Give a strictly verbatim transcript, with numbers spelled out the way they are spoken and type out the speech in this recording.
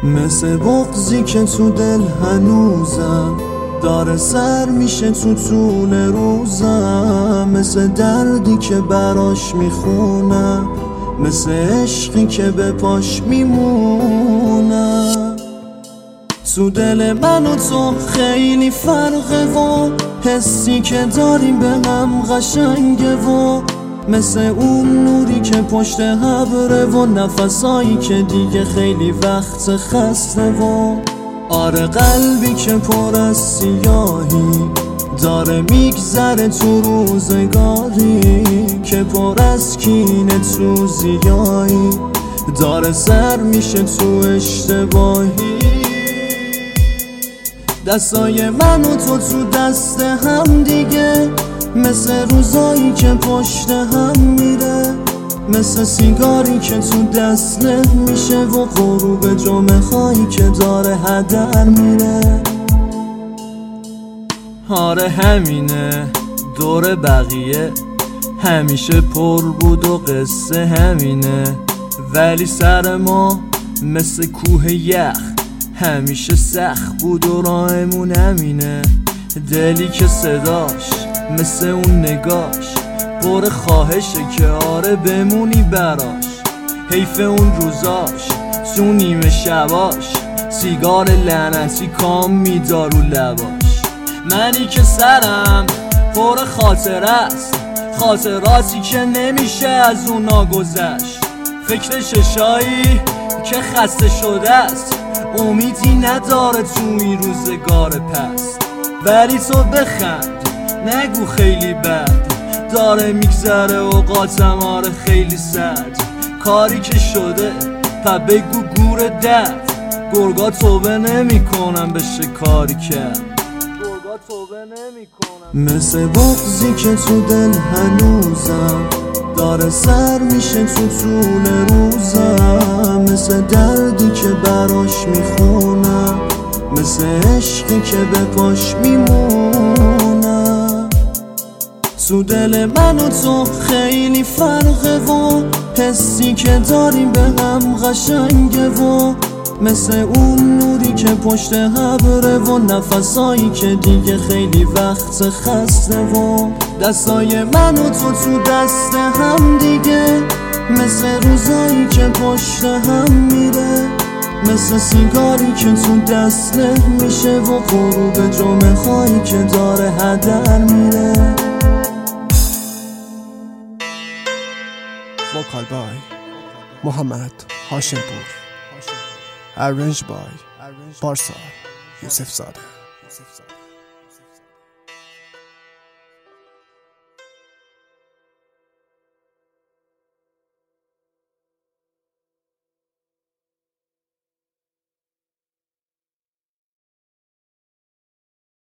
مثل بغضی که تو دل هنوزم داره سر میشه تو طول روزم، مثل دردی که براش میخونم، مثل عشقی که به پاش میمونم. تو دل من و تو خیلی فرقه و حسی که داریم به هم قشنگه و مثل اون نوری که پشت ابره و نفسایی که دیگه خیلی وقت خسته و آره قلبی که پر از سیاهی داره میگذره تو روزگاری که پر از کینه تو زیایی داره سر میشه تو اشتباهی. دستای من و تو تو دست هم دیگه مثل روزایی که پشت هم میره، مثل سیگاری که تو دست له میشه و غروب جمعه هایی که داره هدر میره. آره همینه دور بقیه همیشه پر بود و قصه همینه، ولی سر ما مثل کوه یخ همیشه سخت بود و راهمون همینه. دلی که صداش مثل اون نگاش پر خواهشه که آره بمونی براش، حیف اون روزاش تو نیمه شباش سیگار لعنتی کام میدار رو لباش. منی که سرم پر خاطره است، خاطراتی که نمیشه از اونا گذشت، فکر ششایی که خسته شده است امیدی نداره تو این روزگار پست. ولی تو بخند نگو خیلی بد داره میگذره اوقاتم آره خیلی سد، کاری که شده پا بگو گور درد، گرگا توبه نمی کنم بشه کاری کرد، گرگا توبه نمی کنم. مثل بغضی که تو دل هنوزم داره سر میشه تو طول روزم، مثل دردی که براش میخونم، مثل عشقی که به پاش میمونم. تو دل من و تو خیلی فرقه و حسی که داریم به هم قشنگه و مثل اون نوری که پشت ابره و نفسایی که دیگه خیلی وقت خسته و دستای من و تو تو دست هم دیگه مثل روزایی که پشت هم میره، مثل سیگاری که تو دست له میشه و غروب جمعه هایی که داره هدر میره. وکال بای محمد هاشمپور، ارنج بای پارسا یوسف زاده.